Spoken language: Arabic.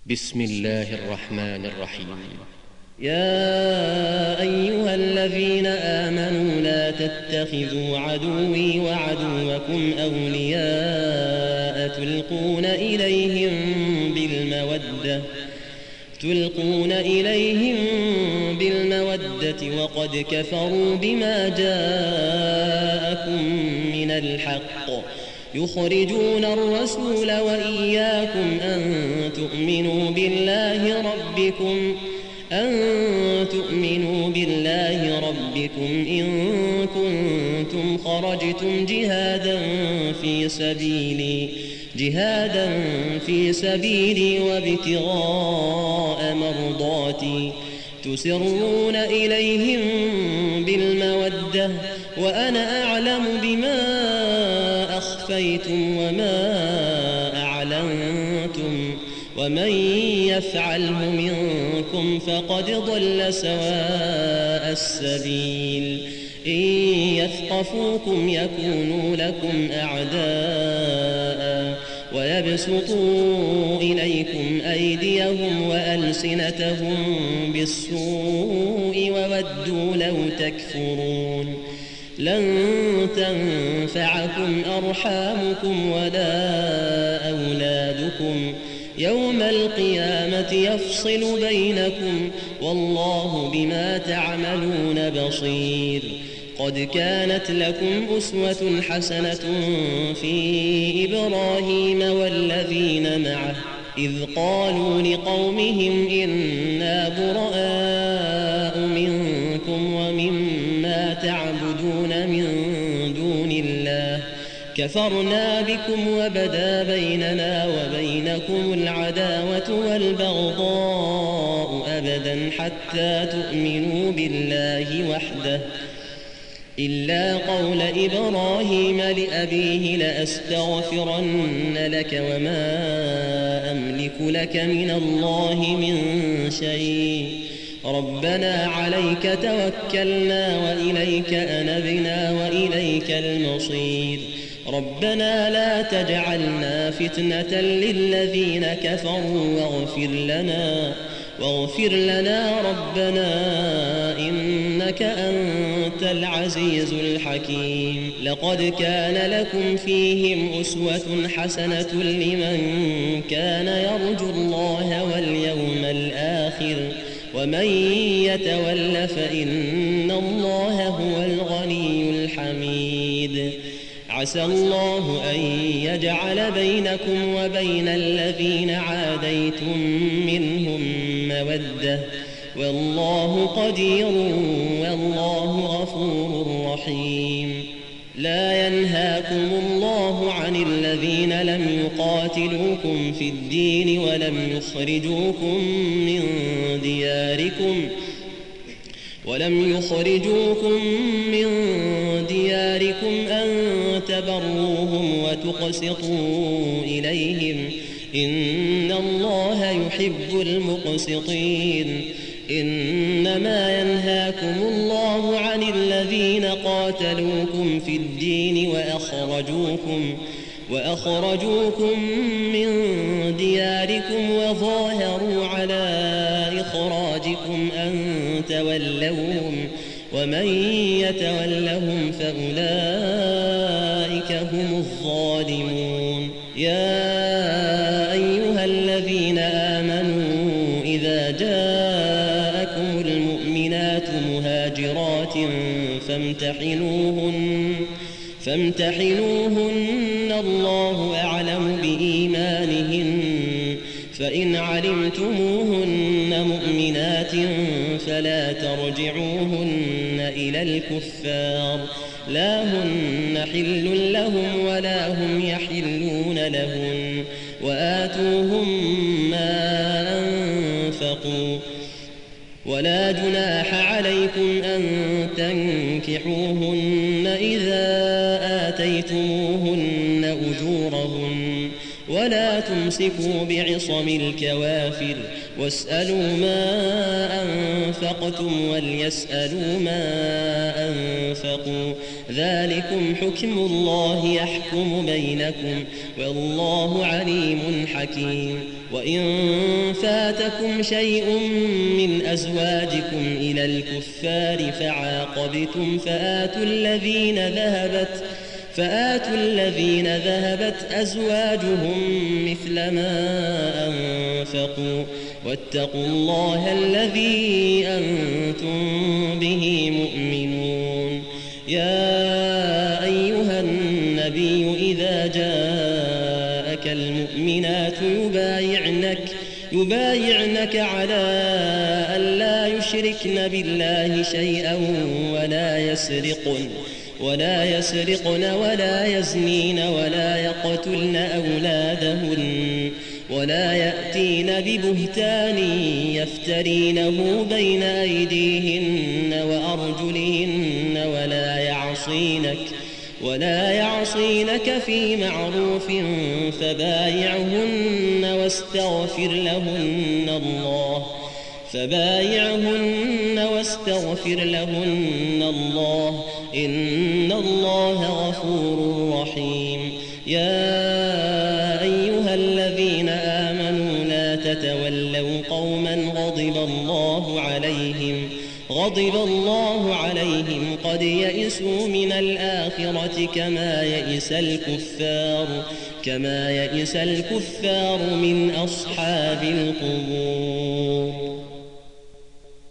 بسم الله الرحمن الرحيم. يا أيها الذين آمنوا لا تتخذوا عدوي وعدوكم أولياء تلقون إليهم بالمودة وقد كفروا بما جاءكم من الحق يخرجون الرسول وإياكم أن تؤمنوا بالله ربكم إن كنتم خرجتم جهادا في سبيلي وابتغاء مرضاتي تسرون إليهم بالمودة وأنا أعلم بما أخفيتم وما أعلنتم ومن يفعله منكم فقد ضل سواء السبيل إن يثقفوكم يكونوا لكم أعداء ويبسطوا إليكم أيديهم وألسنتهم بالسوء وودوا لو تكفرون لن تنفعكم أرحامكم ولا أولادكم يوم القيامة يفصل بينكم والله بما تعملون بصير. قد كانت لكم أسوة حسنة في إبراهيم والذين معه إذ قالوا لقومهم إنا براء منكم ومما تعبدون من دون الله كفرنا بكم وبدا بيننا وبينكم العداوة والبغضاء أبدا حتى تؤمنوا بالله وحده إلا قول إبراهيم لأبيه لأستغفرن لك وما أملك لك من الله من شيء ربنا عليك توكلنا وإليك أنبنا وإليك المصير ربنا لا تجعلنا فتنة للذين كفروا واغفر لنا ربنا إنك أنت العزيز الحكيم. لقد كان لكم فيهم أسوة حسنة لمن كان يرجو الله واليوم الآخر ومن يتول فإن الله هو الغني الحميد. عسى الله أن يجعل بينكم وبين الذين عاديتم منهم مودة والله قدير والله غفور رحيم. لا ينهاكم الله عن الذين لم يقاتلوكم في الدين ولم يخرجوكم من دياركم أن تبروهم وتقسطوا إليهم إن الله يحب المقسطين. إنما ينهاكم الله عن الذين قاتلوكم في الدين وأخرجوكم من دياركم وظاهروا على إخراجكم أن تولوهم ومن يتولهم فأولئك هم الظالمون. يا أيها الذين آمنوا إذا جاءكم المؤمنات مهاجرات فامتحنوهن الله أعلم بإيمانهن فإن علمتموهن مؤمنات فلا ترجعوهن إلى الكفار لا هن حل لهم ولا هم يحلون لهن وآتوهم ما أنفقوا ولا جناح عليكم أن تنكحوهن إذا آتيتموهن أجورهن ولا تمسكوا بعصم الكوافر واسألوا ما أنفقتم وليسألوا ما أنفقوا ذلكم حكم الله يحكم بينكم والله عليم حكيم. وإن فاتكم شيء من أزواجكم إلى الكفار فعاقبتم فآتوا الذين ذهبت أزواجهم مثل ما أنفقوا واتقوا الله الذي أنتم به مؤمنون. يا أيها النبي إذا جاءك المؤمنات يبايعنك على أن لا يشركن بالله شيئا ولا يسرقن ولا يزنين ولا يقتلن أولادهن ولا يأتين ببهتان يفترينه بين أيديهن وأرجلهن ولا يعصينك في معروف فبايعهن واستغفر لهن الله إن الله غفور رحيم. يا أيها الذين آمنوا لا تتولوا قوما غضب الله عليهم قد يئسوا من الآخرة كما يئس الكفار من أصحاب القبور.